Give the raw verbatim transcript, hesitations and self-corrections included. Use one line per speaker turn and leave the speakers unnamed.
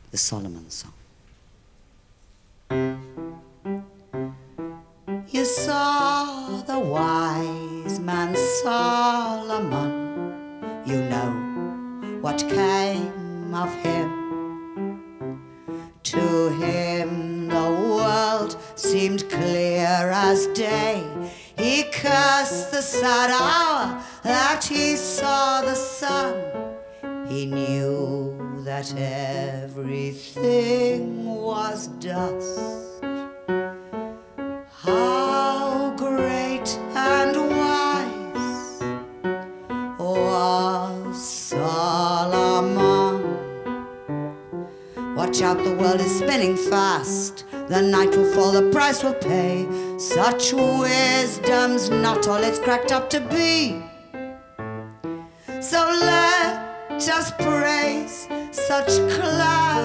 the Solomon Song. You saw the wise man Solomon, you know what came of him. To him the world seemed clear as day. He cursed the sad hour that he saw the sun. He knew that everything was dust. How great and wise was Solomon. Watch out, the world is spinning fast. The night will fall, the price will pay. Such wisdom's not all it's cracked up to be. So let us praise such class.